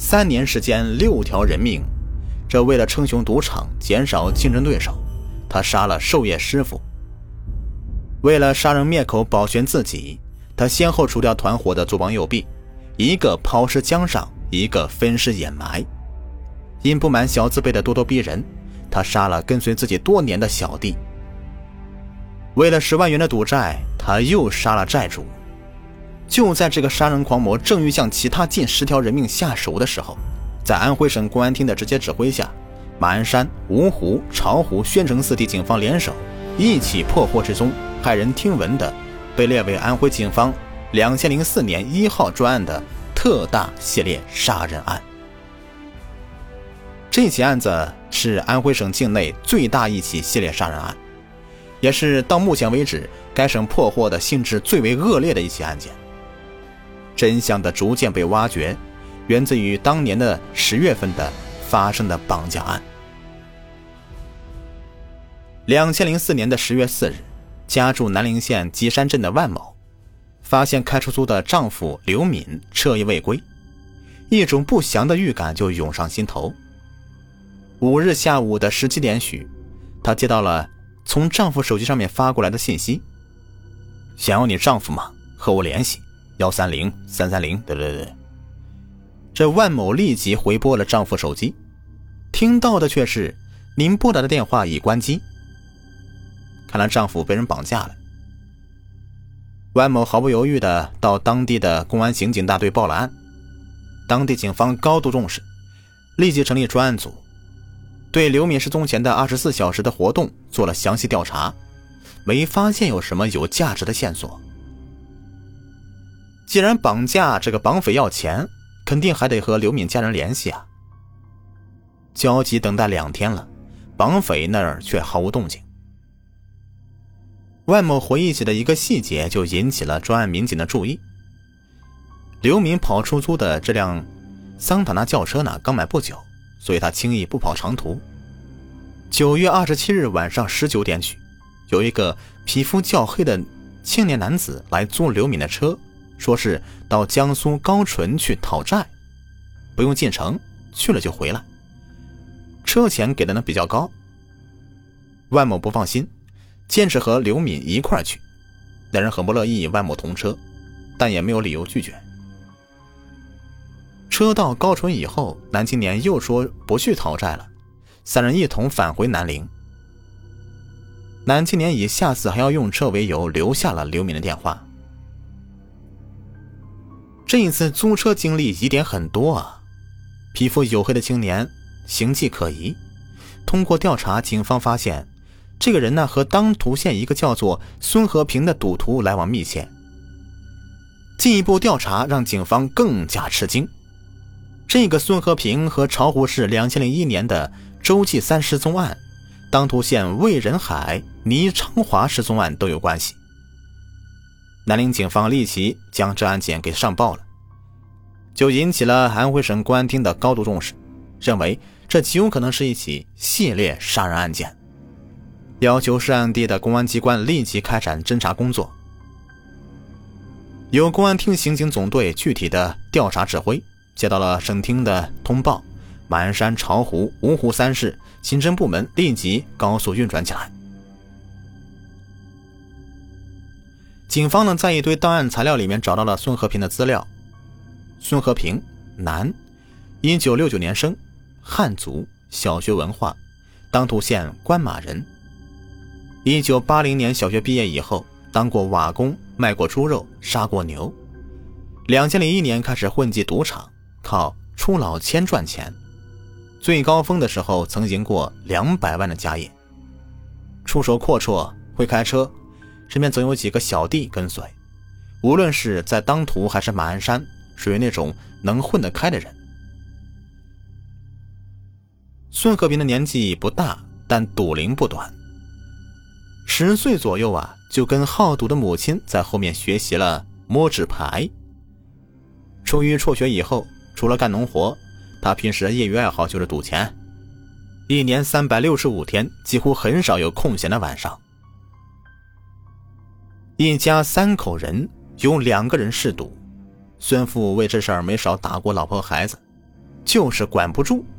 3年时间6条人命。这为了称雄赌场，减少竞争对手，他杀了授业师傅。为了杀人灭口保全自己，他先后除掉团伙的左膀右臂，一个抛尸江上，一个分尸掩埋。因不满小字辈的咄咄逼人，他杀了跟随自己多年的小弟。为了10万元的赌债，他又杀了债主。就在这个杀人狂魔正欲向其他近10条人命下手的时候，在安徽省公安厅的直接指挥下，马鞍山、芜湖、巢湖、宣城4地警方联手，一起破获这宗骇人听闻的被列为安徽警方2004年1号专案的特大系列杀人案。这起案子是安徽省境内最大一起系列杀人案，也是到目前为止该省破获的性质最为恶劣的一起案件。真相的逐渐被挖掘，源自于当年的10月份的发生的绑架案。2004年的10月4日，家住南陵县吉山镇的万某发现开出租的丈夫刘敏彻夜未归，一种不祥的预感就涌上心头。5日下午的17点许，她接到了从丈夫手机上面发过来的信息：想要你丈夫吗？和我联系130-330。对。这万某立即回拨了丈夫手机，听到的却是您拨打的电话已关机。看来丈夫被人绑架了。万某毫不犹豫地到当地的公安刑警大队报了案。当地警方高度重视，立即成立专案组，对刘敏失踪前的24小时的活动做了详细调查，没发现有什么有价值的线索。既然绑架，这个绑匪要钱，肯定还得和刘敏家人联系啊。焦急等待2天了，绑匪那儿却毫无动静。万某回忆起的一个细节就引起了专案民警的注意。刘敏跑出租的这辆桑塔纳轿车呢，刚买不久，所以他轻易不跑长途。9月27日晚上19点许，有一个皮肤较黑的青年男子来租刘敏的车，说是到江苏高淳去讨债，不用进城，去了就回来，车钱给的呢比较高。万某不放心，坚持和刘敏一块去，那人很不乐意万某同车，但也没有理由拒绝。车到高淳以后，男青年又说不去讨债了，3人一同返回南陵。男青年以下次还要用车为由留下了刘敏的电话。这一次租车经历疑点很多啊，皮肤黝黑的青年形迹可疑。通过调查，警方发现这个人呢和当涂县一个叫做孙和平的赌徒来往密切。进一步调查让警方更加吃惊，这个孙和平和巢湖市2001年的周继三失踪案、当涂县魏仁海、倪昌华失踪案都有关系。南陵警方立即将这案件给上报了，就引起了安徽省公安厅的高度重视，认为这极有可能是一起系列杀人案件，要求涉案地的公安机关立即开展侦查工作。由公安厅刑警总队具体的调查指挥，接到了省厅的通报，马鞍山、巢湖、芜湖3市刑侦部门立即高速运转起来。警方呢在一堆档案材料里面找到了孙和平的资料。孙和平，男，1969年生，汉族，小学文化，当涂县官马人。1980年小学毕业以后，当过瓦工，卖过猪肉，杀过牛。2001年开始混迹赌场，靠出老千赚钱。最高峰的时候曾赢过200万的家业。出手阔绰，会开车，身边总有几个小弟跟随，无论是在当涂还是马鞍山，属于那种能混得开的人。孙和平的年纪不大，但赌龄不短，10岁左右啊，就跟好赌的母亲在后面学习了摸纸牌。出于辍学以后，除了干农活，他平时的业余爱好就是赌钱，一年365天，几乎很少有空闲的晚上。一家3口人，有2个人嗜赌，孙父为这事儿没少打过老婆孩子， 就是管不住。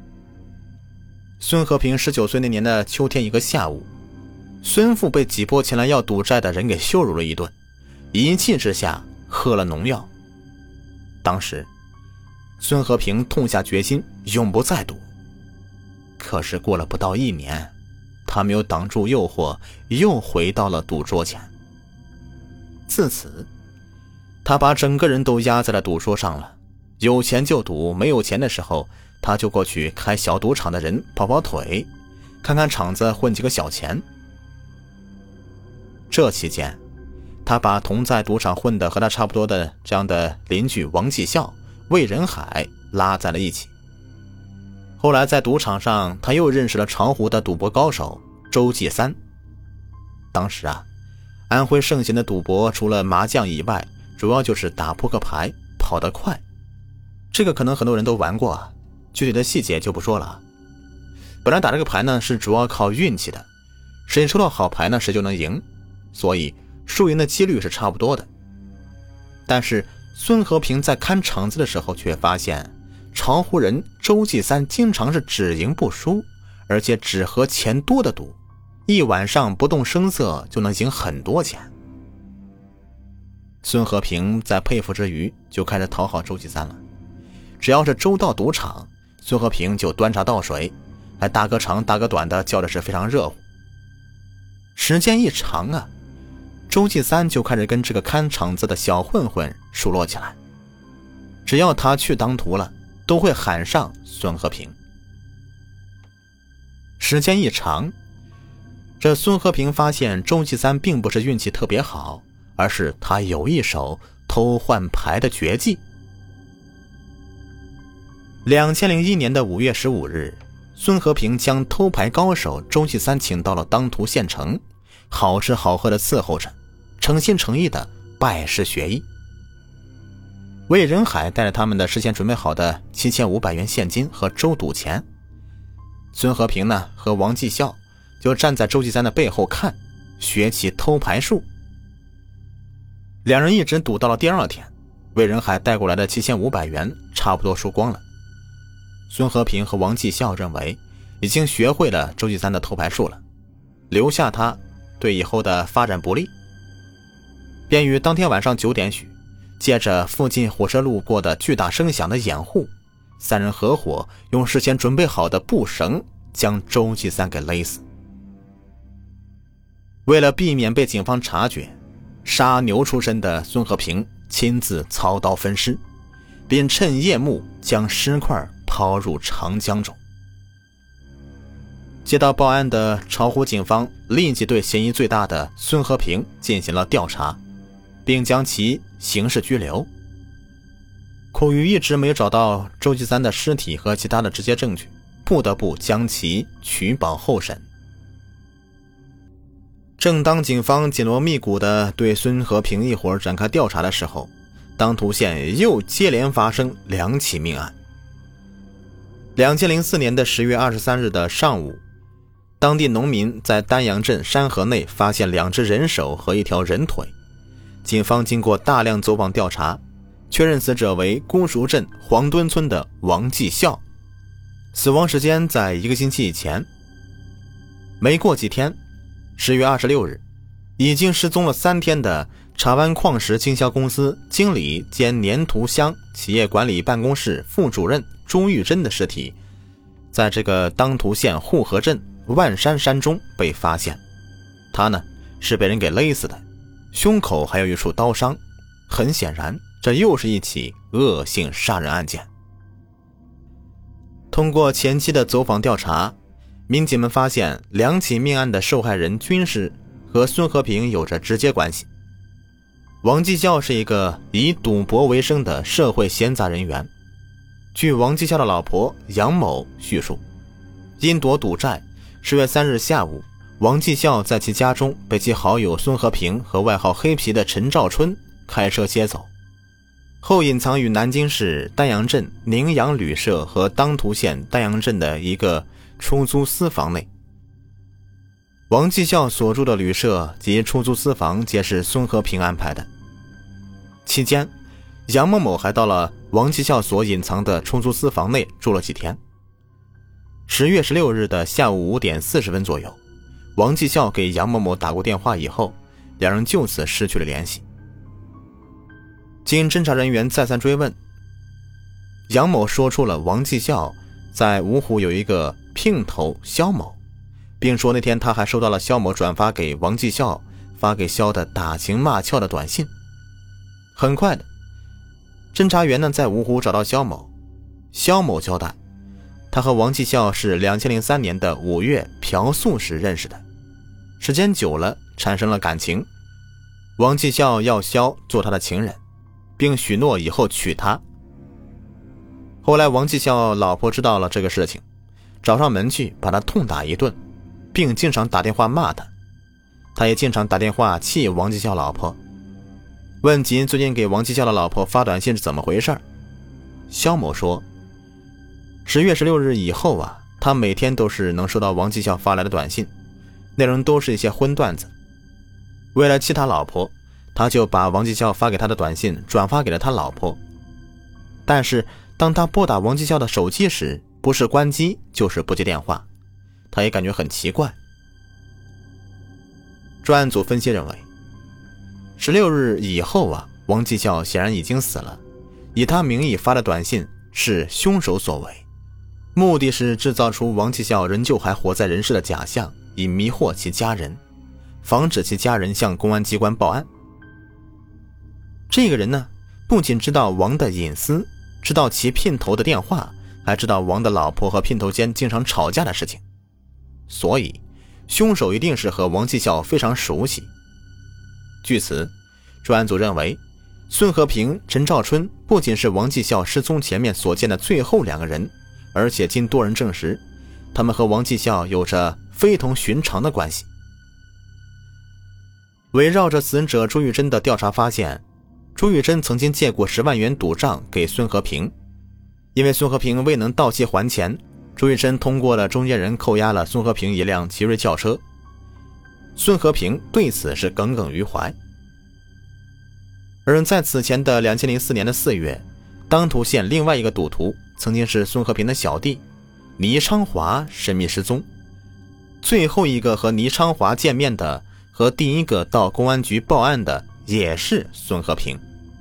孙和平19岁那年的秋天一个下午，孙父被几波前来要赌债的人给羞辱了一顿，一气之下喝了农药。当时孙和平痛下决心永不再赌，可是过了不到1年，他没有挡住诱惑，又回到了赌桌前。自此他把整个人都压在了赌桌上了，有钱就赌，没有钱的时候他就过去开小赌场的人跑跑腿，看看场子，混几个小钱。这期间他把同在赌场混的和他差不多的这样的邻居王继孝、魏仁海拉在了一起。后来在赌场上他又认识了巢湖的赌博高手周继三。当时安徽盛行的赌博除了麻将以外，主要就是打扑克牌，跑得快。这个可能很多人都玩过，具体的细节就不说了。本来打这个牌呢是主要靠运气的，谁抽到好牌呢谁就能赢，所以输赢的几率是差不多的。但是孙和平在看场子的时候却发现，巢湖人周继三经常是只赢不输，而且只和钱多的赌，一晚上不动声色就能赢很多钱。孙和平在佩服之余就开始讨好周继三了。只要是周到赌场，孙和平就端茶倒水，还大哥长大哥短的叫的是非常热乎。时间一长周继三就开始跟这个看场子的小混混熟络起来，只要他去当徒了，都会喊上孙和平。时间一长，这孙和平发现周继三并不是运气特别好，而是他有一手偷换牌的绝技。2001年的5月15日，孙和平将偷牌高手周继三请到了当涂县城，好吃好喝的伺候着，诚心诚意的拜师学艺。魏仁海带着他们的事先准备好的7500元现金和周赌钱，孙和平呢和王继孝就站在周继三的背后看，学起偷牌术。两人一直赌到了第2天，魏仁海带过来的7500元差不多输光了。孙和平和王继孝认为已经学会了周继三的偷牌术了，留下他对以后的发展不利，便于当天晚上9点许，借着附近火车路过的巨大声响的掩护，三人合伙用事先准备好的布绳将周继三给勒死。为了避免被警方察觉，杀牛出身的孙和平亲自操刀分尸，并趁夜幕将尸块抛入长江中。接到报案的巢湖警方立即对嫌疑最大的孙和平进行了调查，并将其刑事拘留。苦于一直没找到周继三的尸体和其他的直接证据，不得不将其取保候审。正当警方紧锣密鼓地对孙和平一伙展开调查的时候，当涂县又接连发生2起命案。2004年的10月23日的上午，当地农民在丹阳镇山河内发现2只人手和1条人腿，警方经过大量走访调查，确认死者为姑熟镇黄墩村的王继孝，死亡时间在1个星期以前。没过几天，10月26日，已经失踪了3天的茶湾矿石经销公司经理兼粘土乡企业管理办公室副主任朱玉珍的尸体，在这个当涂县户河镇万山山中被发现。他呢是被人给勒死的，胸口还有一处刀伤，很显然这又是一起恶性杀人案件。通过前期的走访调查，民警们发现2起命案的受害人均是和孙和平有着直接关系。王继孝是一个以赌博为生的社会闲杂人员。据王继孝的老婆杨某叙述，因躲赌债，10月3日下午，王继孝在其家中被其好友孙和平和外号黑皮的陈兆春开车接走，后隐藏于南京市丹阳镇宁阳旅社和当涂县丹阳镇的一个出租私房内。王继孝所住的旅社及出租私房皆是孙和平安排的。期间，杨某某还到了王继孝所隐藏的出租私房内住了几天。10月16日的下午5点40分左右，王继孝给杨某某打过电话以后，两人就此失去了联系。经侦查人员再三追问，杨某说出了王继孝在芜湖有一个姘头肖某，并说那天他还收到了肖某转发给王继孝发给肖的打情骂俏的短信。很快的，侦查员在芜湖找到肖某，肖某交代他和王继孝是2003年的5月嫖宿时认识的，时间久了产生了感情，王继孝要肖做他的情人，并许诺以后娶她。后来王继孝老婆知道了这个事情，找上门去把他痛打一顿，并经常打电话骂他，他也经常打电话气王继孝老婆。问及最近给王继孝的老婆发短信是怎么回事，肖某说10月16日以后他每天都是能收到王继孝发来的短信，内容都是一些荤段子。为了气他老婆，他就把王继孝发给他的短信转发给了他老婆。但是当他拨打王继孝的手机时，不是关机就是不接电话，他也感觉很奇怪。专案组分析认为，16日以后王继孝显然已经死了，以他名义发的短信是凶手所为，目的是制造出王继孝仍旧还活在人世的假象，以迷惑其家人，防止其家人向公安机关报案。这个人不仅知道王的隐私，知道其姘头的电话，还知道王的老婆和姘头间经常吵架的事情，所以凶手一定是和王继孝非常熟悉。据此，专案组认为孙和平、陈兆春不仅是王继孝失踪前面所见的最后2个人，而且经多人证实，他们和王继孝有着非同寻常的关系。围绕着死者朱玉珍的调查发现，朱玉珍曾经借过10万元赌账给孙和平，因为孙和平未能到期还钱，朱玉珍通过了中间人扣押了孙和平一辆奇瑞轿车。孙和平对此是耿耿于怀。而在此前的2004年的4月，当涂县另外一个赌徒曾经是孙和平的小弟倪昌华神秘失踪，最后一个和倪昌华见面的和第一个到公安局报案的也是孙和平。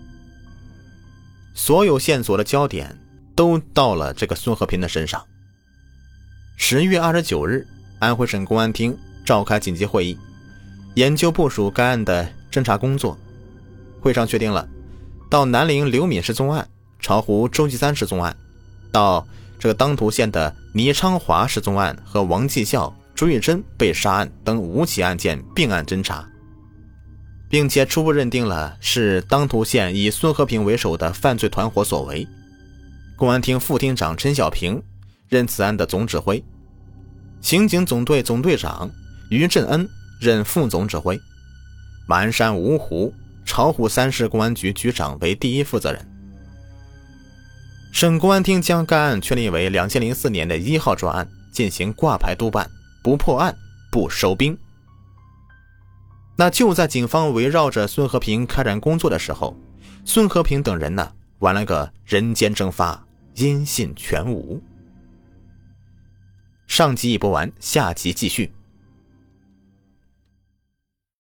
所有线索的焦点都到了这个孙和平的身上。10月29日，安徽省公安厅召开紧急会议，研究部署该案的侦查工作。会上确定了到南陵刘敏失踪案、巢湖周继三失踪案，到这个当涂县的倪昌华失踪案和王继孝、朱玉珍被杀案等5起案件并案侦查，并且初步认定了是当涂县以孙和平为首的犯罪团伙所为。公安厅副厅长陈小平任此案的总指挥，刑警总队总队长于振恩任副总指挥，马鞍山、芜湖、巢湖3市公安局局长为第一负责人。省公安厅将该案确立为2004年的1号专案，进行挂牌督办，不破案不收兵。那就在警方围绕着孙和平开展工作的时候，孙和平等人玩了个人间蒸发，音信全无。上集已播完，下集继续。